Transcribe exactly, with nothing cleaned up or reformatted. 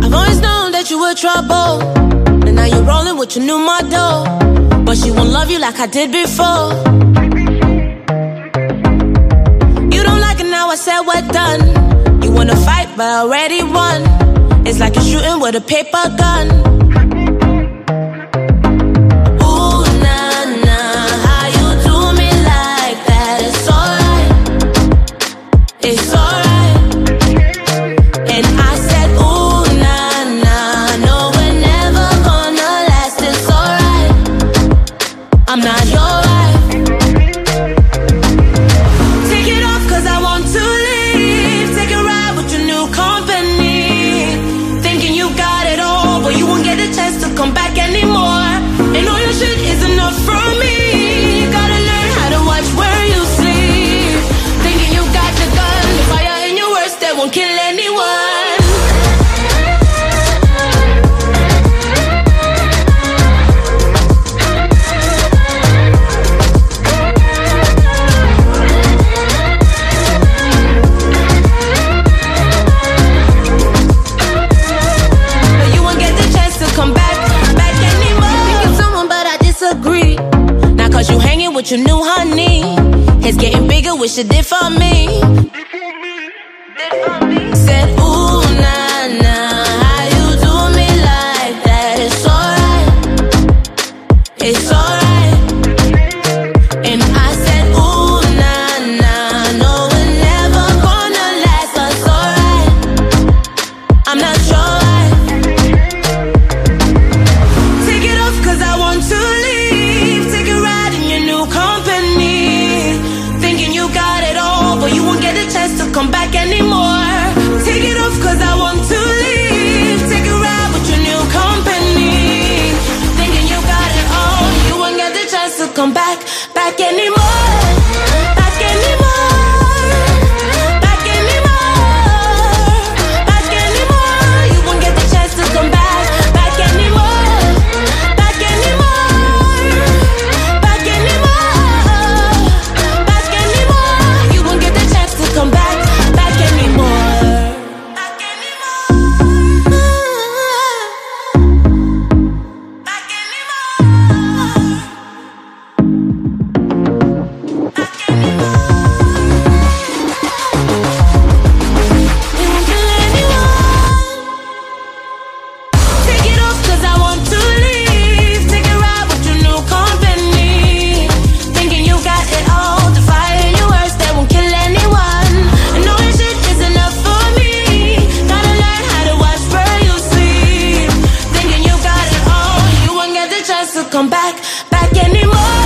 I've always known that you were trouble, and now you're rolling with your new model. But she won't love you like I did before. You don't like it now, I said we're done. You wanna fight, but I already won. It's like you're shooting with a paper gun. Ooh, nah, nah, how you do me like that? It's alright, it's alright. And I said, ooh, nah, nah, no, we're never gonna last. It's alright, I'm not your wife. Take it off, cause I want to leave. Take a ride with your new company. Thinking you got it all, but you won't get a chance to come back anymore. And all your shit is enough for me. You gotta learn how to watch where you sleep. Thinking you got the gun, the fire in your worst that won't kill anyone. Cause you hanging with your new honey. It's getting bigger, wish it did for me. Said, ooh, nah, nah, how you do me like that? It's alright, it's alright. And I said, ooh, nah, nah, no, we're never gonna last. But it's alright, I'm not your wife. Take it off, cause I want to leave. Take a ride in your new company. Thinking you got it all, but you won't get a chance to come back anymore. Take it off, cause I want to leave. Take a ride with your new company. Thinking you got it all, you won't get the chance to come back, back anymore. Back anymore. Back anymore. Back anymore. You won't get the chance to come back, back anymore. Back anymore. Back anymore. Back anymore. You won't get the chance to come back, back anymore. Back anymore. Back anymore. Back anymore. You won't kill anyone. Take it off, cause I want to leave. Take a ride with your new company. Thinking you got it all, the fire in your worst that won't kill anyone. And all your shit is enough for me. Gotta learn how to watch where you sleep. Thinking you got it all, you won't get the chance to come back, back anymore.